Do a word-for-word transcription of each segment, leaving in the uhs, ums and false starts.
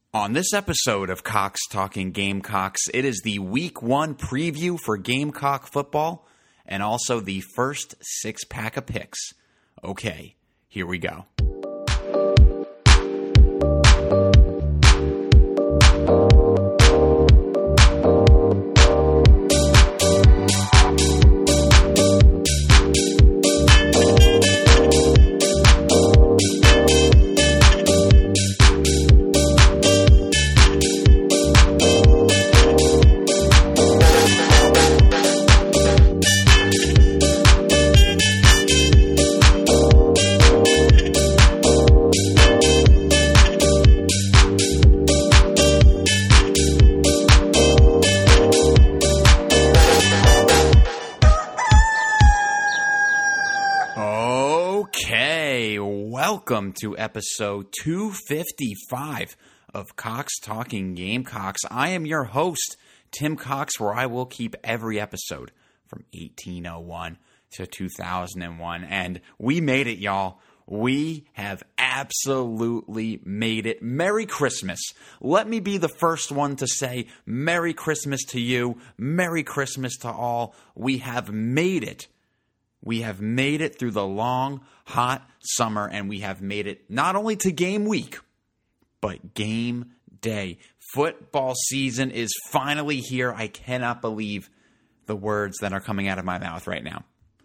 On this episode of Cox Talking Gamecocks, it is the Week one preview for Gamecock football and also the first six-pack of picks. Okay, here we go. Welcome to episode two fifty-five of Cox Talking Gamecocks. I am your host, Tim Cox, where I will keep every episode from eighteen oh one to two thousand one. And we made it, y'all. We have absolutely made it. Merry Christmas. Let me be the first one to say Merry Christmas to you. Merry Christmas to all. We have made it. We have made it through the long, hot summer, and we have made it not only to game week, but game day. Football season is finally here. I cannot believe the words that are coming out of my mouth right now.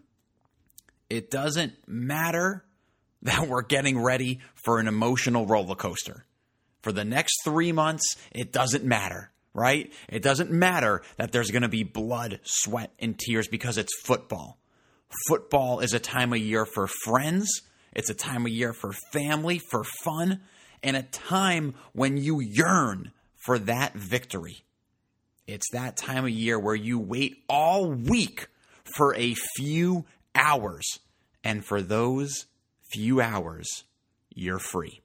It doesn't matter that we're getting ready for an emotional roller coaster. For the next three months, it doesn't matter, right? It doesn't matter that there's going to be blood, sweat, and tears because it's football. Football is a time of year for friends. It's a time of year for family, for fun, and a time when you yearn for that victory. It's that time of year where you wait all week for a few hours, and for those few hours, you're free.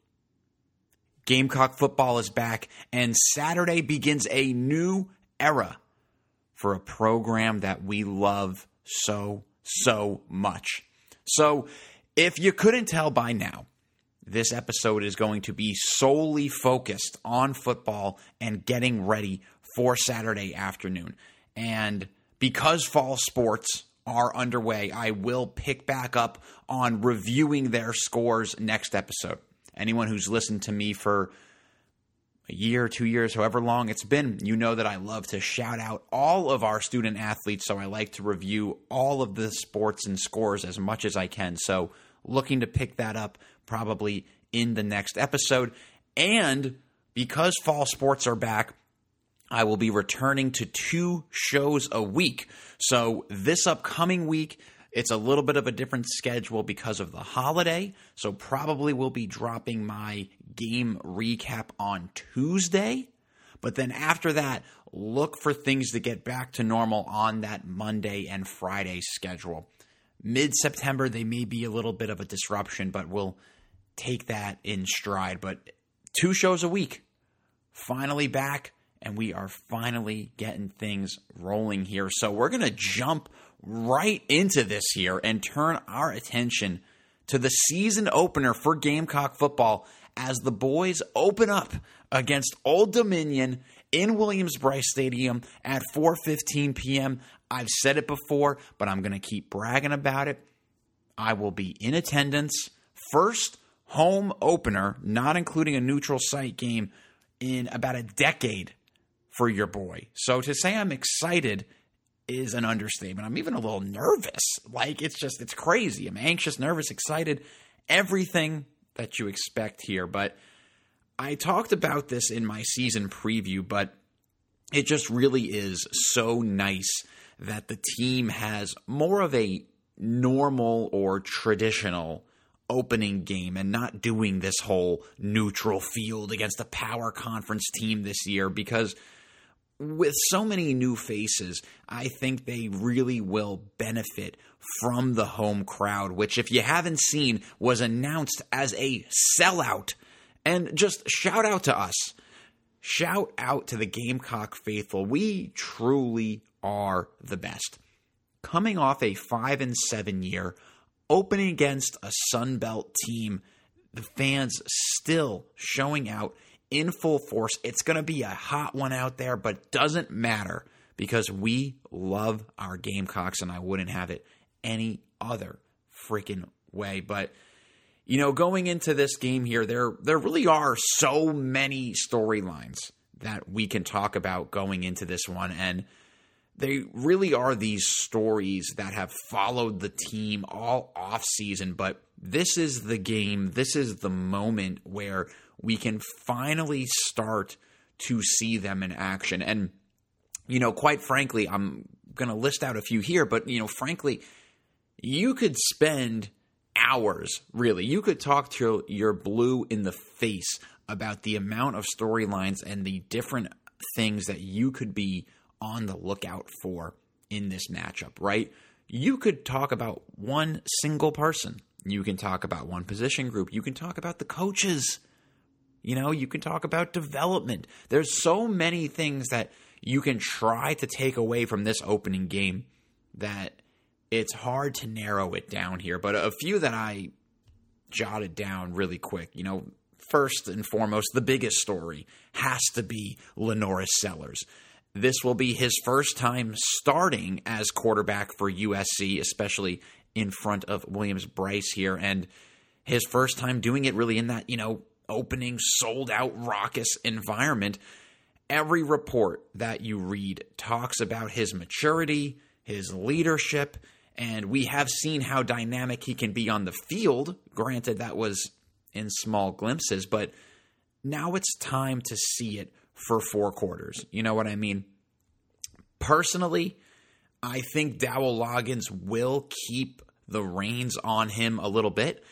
Gamecock football is back, and Saturday begins a new era for a program that we love so so much. So, if you couldn't tell by now, this episode is going to be solely focused on football and getting ready for Saturday afternoon. And because fall sports are underway, I will pick back up on reviewing their scores next episode. Anyone who's listened to me for a year, two years, however long it's been, you know that I love to shout out all of our student athletes, so I like to review all of the sports and scores as much as I can. So looking to pick that up probably in the next episode. And because fall sports are back, I will be returning to two shows a week. So this upcoming week, it's a little bit of a different schedule because of the holiday, so probably will be dropping my game recap on Tuesday. But then after that, look for things to get back to normal on that Monday and Friday schedule. Mid-September, they may be a little bit of a disruption, but we'll take that in stride. But two shows a week, finally back, and we are finally getting things rolling here. So we're going to jump right into this here and turn our attention to the season opener for Gamecock football as the boys open up against Old Dominion in Williams-Brice Stadium at four fifteen p.m. I've said it before, but I'm going to keep bragging about it. I will be in attendance. First home opener, not including a neutral site game, in about a decade for your boy. So to say I'm excited is an understatement. I'm even a little nervous. Like, it's just, it's crazy. I'm anxious, nervous, excited, everything that you expect here. But I talked about this in my season preview, but it just really is so nice that the team has more of a normal or traditional opening game and not doing this whole neutral field against a power conference team this year, because with so many new faces, I think they really will benefit from the home crowd, which, if you haven't seen, was announced as a sellout. And just shout out to us. Shout out to the Gamecock faithful. We truly are the best. Coming off a five and seven year, opening against a Sun Belt team, the fans still showing out in full force. It's going to be a hot one out there, but doesn't matter because we love our Gamecocks, and I wouldn't have it any other freaking way. But, you know, going into this game here, there there really are so many storylines that we can talk about going into this one, and they really are these stories that have followed the team all off season, but this is the game, this is the moment where we can finally start to see them in action. And, you know, quite frankly, I'm going to list out a few here, but, you know, frankly, you could spend hours, really. You could talk to your blue in the face about the amount of storylines and the different things that you could be on the lookout for in this matchup, right? You could talk about one single person. You can talk about one position group. You can talk about the coaches. You know, you can talk about development. There's so many things that you can try to take away from this opening game that it's hard to narrow it down here. But a few that I jotted down really quick, you know, first and foremost, the biggest story has to be LaNorris Sellers. This will be his first time starting as quarterback for U S C, especially in front of Williams-Brice here, and his first time doing it really in that, you know, opening, sold-out, raucous environment. Every report that you read talks about his maturity, his leadership, and we have seen how dynamic he can be on the field. Granted, that was in small glimpses, but now it's time to see it for four quarters. You know what I mean? Personally, I think Dowell Loggins will keep the reins on him a little bit.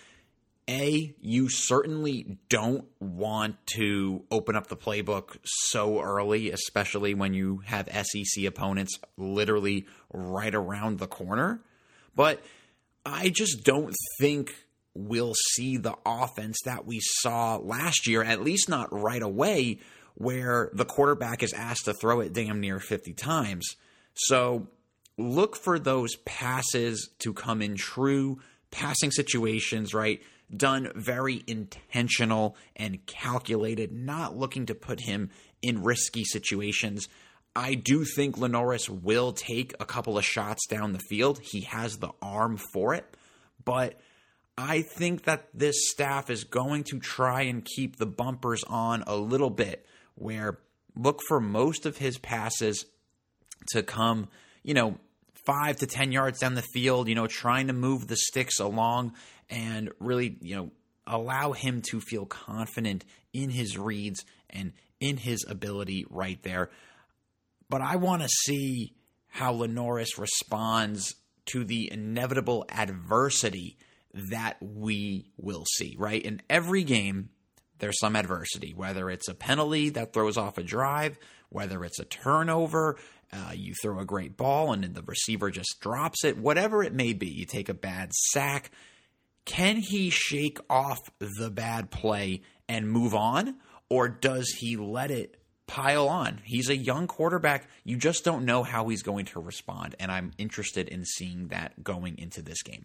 A, you certainly don't want to open up the playbook so early, especially when you have S E C opponents literally right around the corner. But I just don't think we'll see the offense that we saw last year, at least not right away, where the quarterback is asked to throw it damn near fifty times. So look for those passes to come in true passing situations, right? Done very intentional and calculated, not looking to put him in risky situations. I do think LaNorris will take a couple of shots down the field. He has the arm for it, but I think that this staff is going to try and keep the bumpers on a little bit, where look for most of his passes to come, you know, five to ten yards down the field, you know, trying to move the sticks along and really, you know, allow him to feel confident in his reads and in his ability right there. But I want to see how LaNorris responds to the inevitable adversity that we will see, right? In every game, there's some adversity, whether it's a penalty that throws off a drive, whether it's a turnover, uh, you throw a great ball and the receiver just drops it, whatever it may be, you take a bad sack. Can he shake off the bad play and move on, or does he let it pile on? He's a young quarterback. You just don't know how he's going to respond, and I'm interested in seeing that going into this game.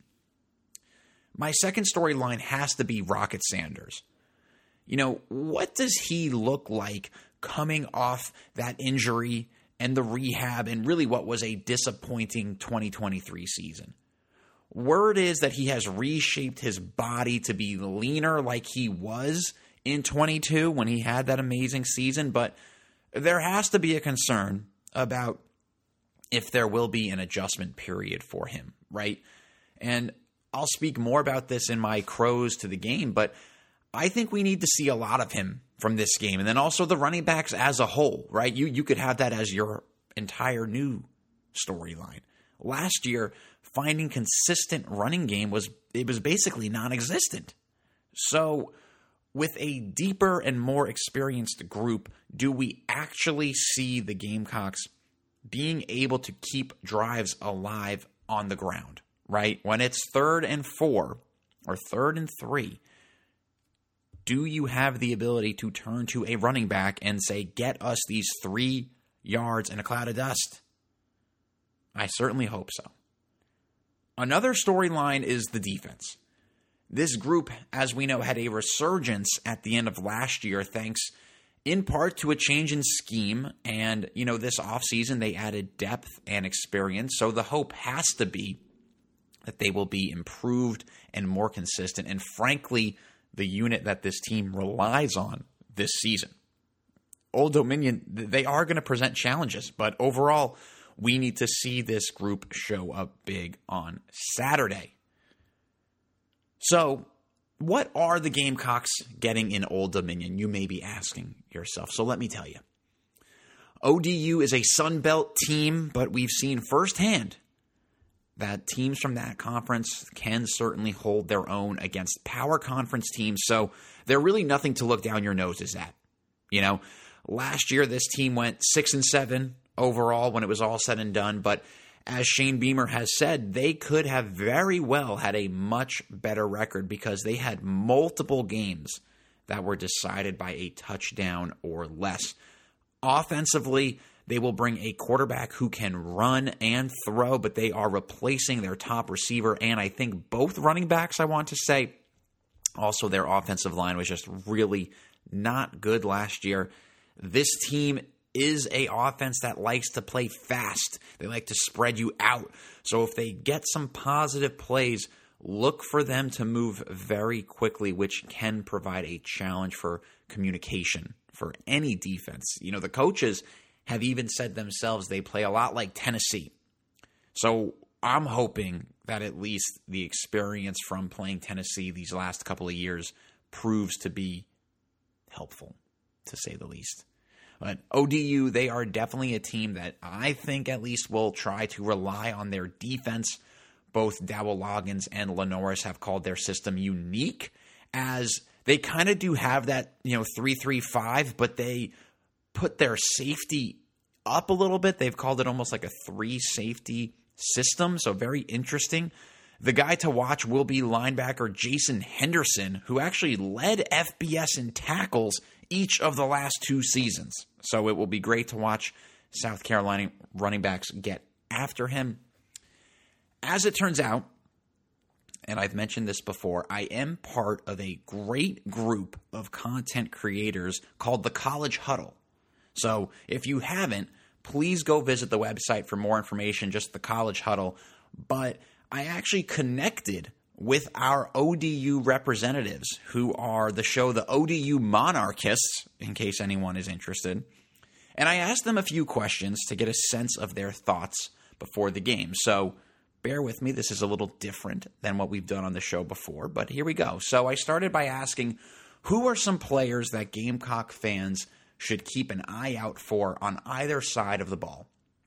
My second storyline has to be Rocket Sanders. You know, what does he look like coming off that injury and the rehab and really what was a disappointing twenty twenty-three season? Word is that he has reshaped his body to be leaner like he was in twenty-two when he had that amazing season, but there has to be a concern about if there will be an adjustment period for him, right? And I'll speak more about this in my Crows to the game, but I think we need to see a lot of him from this game. And then also the running backs as a whole, right? You you could have that as your entire new storyline. Last year, finding consistent running game was it was basically non-existent. So with a deeper and more experienced group, do we actually see the Gamecocks being able to keep drives alive on the ground, right? When it's third and four or third and three, do you have the ability to turn to a running back and say, get us these three yards in a cloud of dust? I certainly hope so. Another storyline is the defense. This group, as we know, had a resurgence at the end of last year thanks in part to a change in scheme. And, you know, this offseason they added depth and experience. So the hope has to be that they will be improved and more consistent. And frankly, the unit that this team relies on this season. Old Dominion, they are going to present challenges, but overall, we need to see this group show up big on Saturday. So, what are the Gamecocks getting in Old Dominion? You may be asking yourself. So let me tell you. O D U is a Sun Belt team, but we've seen firsthand that teams from that conference can certainly hold their own against power conference teams. So they're really nothing to look down your noses at. You know, last year this team went six and seven overall when it was all said and done, but as Shane Beamer has said, they could have very well had a much better record because they had multiple games that were decided by a touchdown or less. Offensively, they will bring a quarterback who can run and throw, but they are replacing their top receiver, and I think both running backs, I want to say. Also, their offensive line was just really not good last year. This team is a offense that likes to play fast. They like to spread you out. So if they get some positive plays, look for them to move very quickly, which can provide a challenge for communication for any defense. You know, the coaches have even said themselves they play a lot like Tennessee. So I'm hoping that at least the experience from playing Tennessee these last couple of years proves to be helpful, to say the least. But O D U, they are definitely a team that I think at least will try to rely on their defense. Both Dowell Loggins and Lenoris have called their system unique, as they kind of do have that, you know, three three five, but they put their safety up a little bit. They've called it almost like a three-safety system, so very interesting. The guy to watch will be linebacker Jason Henderson, who actually led F B S in tackles each of the last two seasons. So it will be great to watch South Carolina running backs get after him. As it turns out, and I've mentioned this before, I am part of a great group of content creators called the College Huddle. So if you haven't, please go visit the website for more information, just the College Huddle. But I actually connected with our O D U representatives, who are the show The O D U Monarchists, in case anyone is interested. And I asked them a few questions to get a sense of their thoughts before the game. So bear with me, this is a little different than what we've done on the show before, but here we go. So I started by asking, who are some players that Gamecock fans should keep an eye out for on either side of the ball?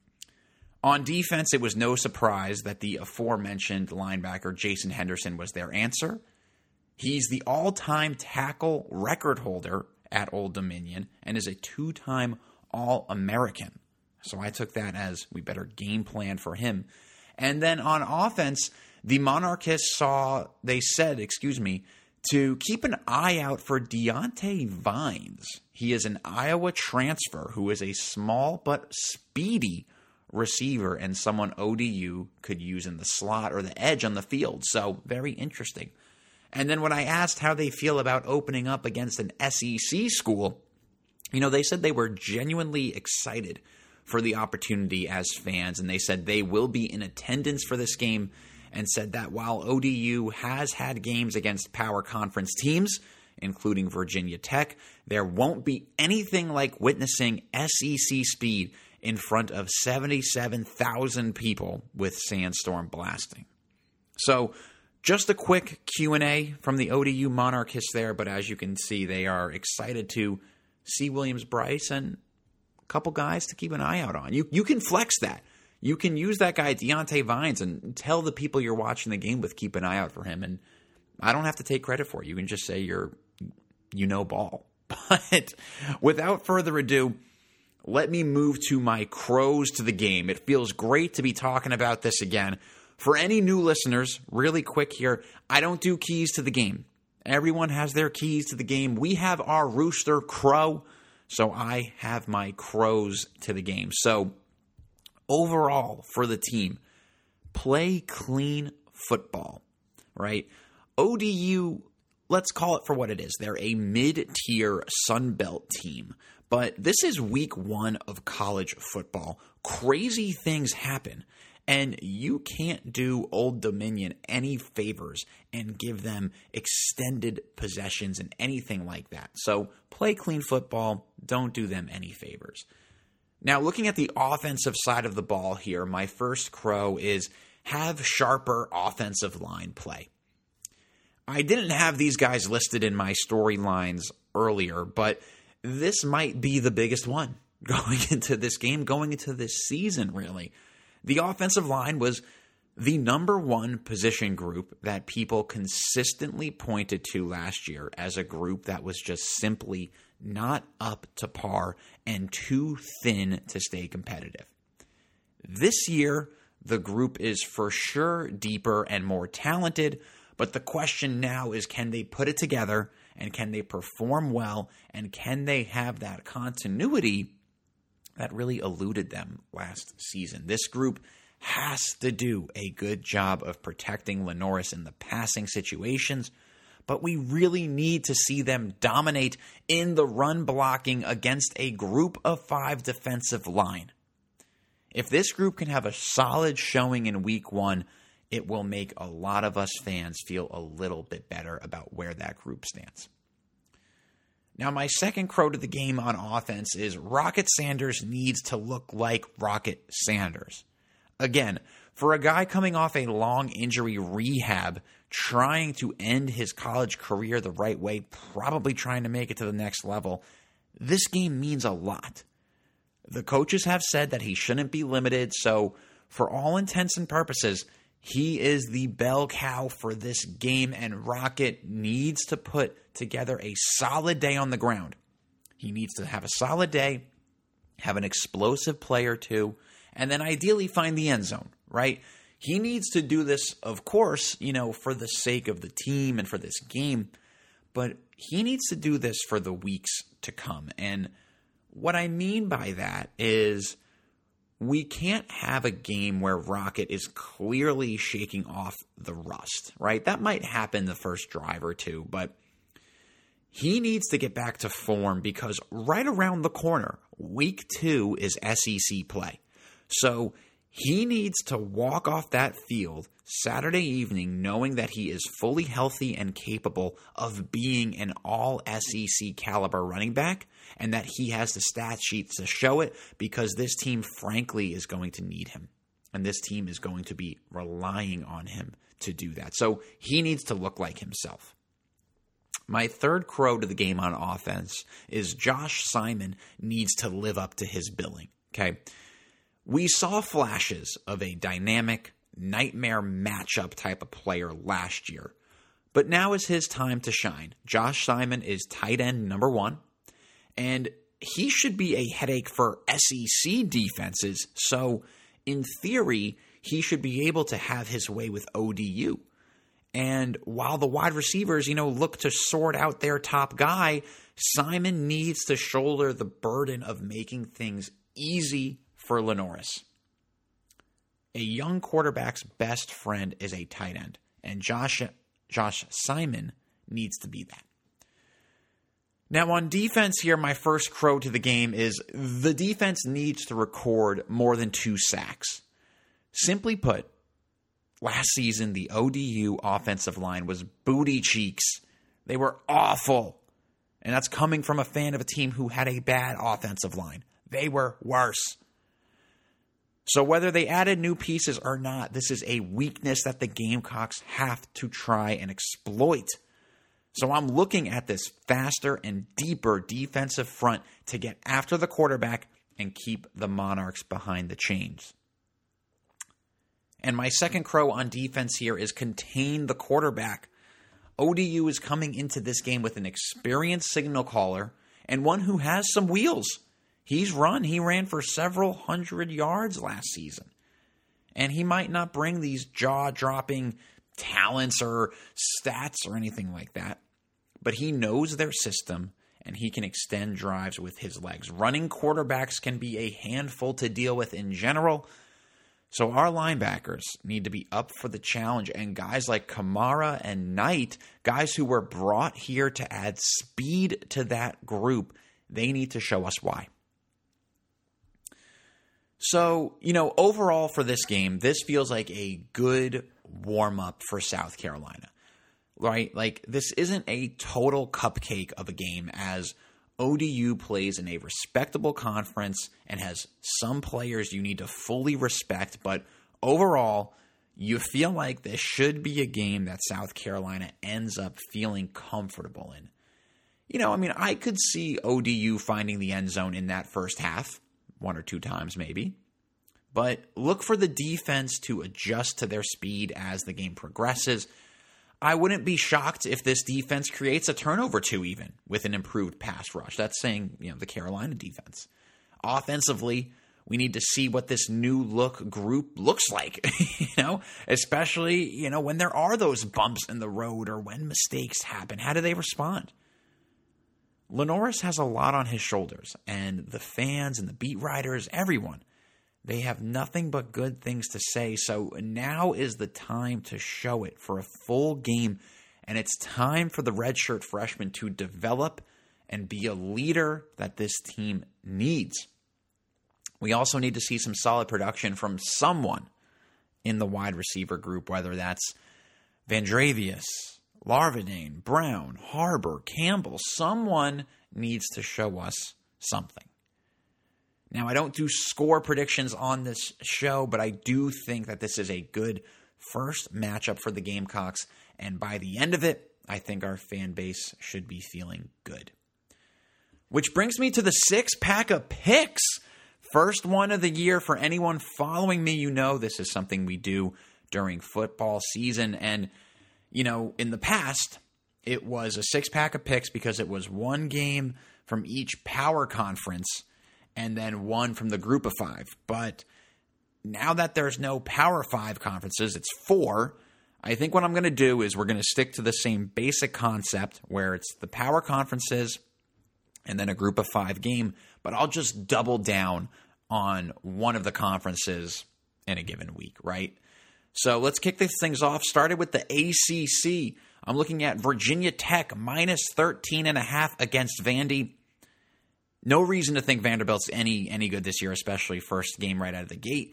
On defense, it was no surprise that the aforementioned linebacker Jason Henderson was their answer. He's the all-time tackle record holder at Old Dominion and is a two-time All-American. So I took that as we better game plan for him. And then on offense, the Monarchists saw, they said, excuse me, to keep an eye out for Deontay Vines. He is an Iowa transfer who is a small but speedy receiver and someone O D U could use in the slot or the edge on the field. So very interesting. And then when I asked how they feel about opening up against an S E C school, you know, they said they were genuinely excited for the opportunity as fans, and they said they will be in attendance for this game, and said that while O D U has had games against power conference teams, including Virginia Tech, there won't be anything like witnessing S E C speed in front of seventy-seven thousand people with Sandstorm blasting. So just a quick Q and A from the O D U Monarchists there, but as you can see, they are excited to see Williams-Brice and a couple guys to keep an eye out on. You you can flex that. You can use that guy, Deontay Vines, and tell the people you're watching the game with, keep an eye out for him. And I don't have to take credit for it. You can just say you're, you know ball. But without further ado, let me move to my crows to the game. It feels great to be talking about this again. For any new listeners, really quick here, I don't do keys to the game. Everyone has their keys to the game. We have our rooster crow, so I have my crows to the game. So overall for the team, play clean football, right? O D U let's call it for what it is. They're a mid-tier Sun Belt team. But this is week one of college football. Crazy things happen. And you can't do Old Dominion any favors and give them extended possessions and anything like that. So play clean football. Don't do them any favors. Now, looking at the offensive side of the ball here, my first crow is have sharper offensive line play. I didn't have these guys listed in my storylines earlier, but this might be the biggest one going into this game, going into this season, really. The offensive line was the number one position group that people consistently pointed to last year as a group that was just simply not up to par and too thin to stay competitive. This year, the group is for sure deeper and more talented, but the question now is, can they put it together and can they perform well and can they have that continuity that really eluded them last season? This group has to do a good job of protecting Lenoris in the passing situations, but we really need to see them dominate in the run blocking against a group of five defensive line. If this group can have a solid showing in week one, it will make a lot of us fans feel a little bit better about where that group stands. Now, my second crow to the game on offense is Rocket Sanders needs to look like Rocket Sanders. Again, for a guy coming off a long injury rehab, trying to end his college career the right way, probably trying to make it to the next level, this game means a lot. The coaches have said that he shouldn't be limited, so for all intents and purposes, he is the bell cow for this game, and Rocket needs to put together a solid day on the ground. He needs to have a solid day, have an explosive play or two, and then ideally find the end zone, right? He needs to do this, of course, you know, for the sake of the team and for this game, but he needs to do this for the weeks to come. And what I mean by that is we can't have a game where Rocket is clearly shaking off the rust, right? That might happen the first drive or two, but he needs to get back to form because right around the corner, week two is S E C play. So he needs to walk off that field Saturday evening knowing that he is fully healthy and capable of being an all S E C caliber running back and that he has the stat sheets to show it because this team, frankly, is going to need him. And this team is going to be relying on him to do that. So he needs to look like himself. My third crow to the game on offense is Josh Simon needs to live up to his billing, okay? We saw flashes of a dynamic, nightmare matchup type of player last year, but now is his time to shine. Josh Simon is tight end number one, and he should be a headache for S E C defenses, so in theory, he should be able to have his way with O D U. And while the wide receivers, you know, look to sort out their top guy, Simon needs to shoulder the burden of making things easy for Lenoris. A young quarterback's best friend is a tight end, and Josh Josh Simon needs to be that. Now on defense here, my first crow to the game is the defense needs to record more than two sacks. Simply put, last season the O D U offensive line was booty cheeks. They were awful. And that's coming from a fan of a team who had a bad offensive line. They were worse. So whether they added new pieces or not, this is a weakness that the Gamecocks have to try and exploit. So I'm looking at this faster and deeper defensive front to get after the quarterback and keep the Monarchs behind the chains. And my second crow on defense here is contain the quarterback. O D U is coming into this game with an experienced signal caller and one who has some wheels. He's run. He ran for several hundred yards last season. And he might not bring these jaw-dropping talents or stats or anything like that. But he knows their system, and he can extend drives with his legs. Running quarterbacks can be a handful to deal with in general. So our linebackers need to be up for the challenge, and guys like Kamara and Knight, guys who were brought here to add speed to that group, they need to show us why. So, you know, overall for this game, this feels like a good warm-up for South Carolina, right? Like, this isn't a total cupcake of a game, as O D U plays in a respectable conference and has some players you need to fully respect, but overall, you feel like this should be a game that South Carolina ends up feeling comfortable in. You know, I mean, I could see O D U finding the end zone in that first half, one or two times maybe, but look for the defense to adjust to their speed as the game progresses. I wouldn't be shocked if this defense creates a turnover two even with an improved pass rush. That's saying, you know, the Carolina defense. Offensively, we need to see what this new look group looks like, you know, especially, you know, when there are those bumps in the road or when mistakes happen. How do they respond? Lenoris has a lot on his shoulders, and the fans and the beat writers, everyone, they have nothing but good things to say, so now is the time to show it for a full game, and it's time for the redshirt freshman to develop and be a leader that this team needs. We also need to see some solid production from someone in the wide receiver group, whether that's Vandrevius, Larvadane, Brown, Harbor, Campbell. Someone needs to show us something. Now, I don't do score predictions on this show, but I do think that this is a good first matchup for the Gamecocks, and by the end of it, I think our fan base should be feeling good. Which brings me to the six-pack of picks. First one of the year. For anyone following me, you know this is something we do during football season, and, you know, in the past, it was a six-pack of picks because it was one game from each power conference and then one from the group of five. But now that there's no Power Five conferences, it's four. I think what I'm going to do is we're going to stick to the same basic concept where it's the power conferences and then a group of five game, but I'll just double down on one of the conferences in a given week, right? So let's kick these things off. Started with the A C C. I'm looking at Virginia Tech minus thirteen and a half against Vandy. No reason to think Vanderbilt's any any good this year, especially first game right out of the gate.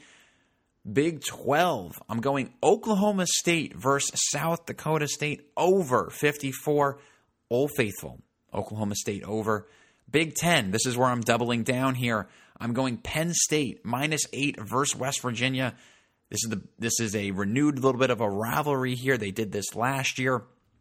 Big twelve, I'm going Oklahoma State versus South Dakota State over fifty-four. Old Faithful, Oklahoma State over. Big ten, this is where I'm doubling down here. I'm going Penn State minus eight versus West Virginia. This is the this is a renewed little bit of a rivalry here. They did this last year.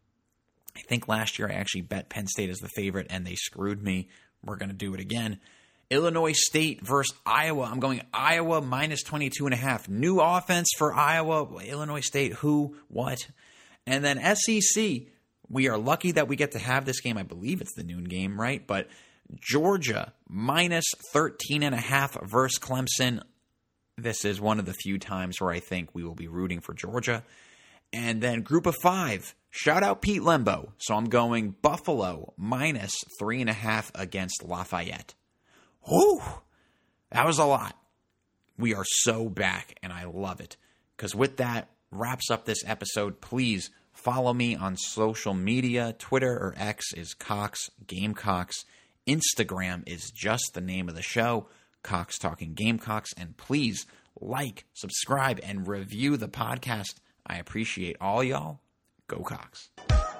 I think last year I actually bet Penn State as the favorite, and they screwed me. We're going to do it again. Illinois State versus Iowa. I'm going Iowa minus twenty-two and a half. New offense for Iowa. Illinois State, who, what? And then S E C. We are lucky that we get to have this game. I believe it's the noon game, right? But Georgia minus thirteen and a half versus Clemson. This is one of the few times where I think we will be rooting for Georgia. And then group of five. Shout out Pete Lembo. So I'm going Buffalo minus three and a half against Lafayette. Whew, that was a lot. We are so back, and I love it. Because with that, wraps up this episode. Please follow me on social media. Twitter or X is Cox Gamecocks. Instagram is just the name of the show, Cox Talking Gamecocks. And please like, subscribe, and review the podcast. I appreciate all y'all. Go Cox.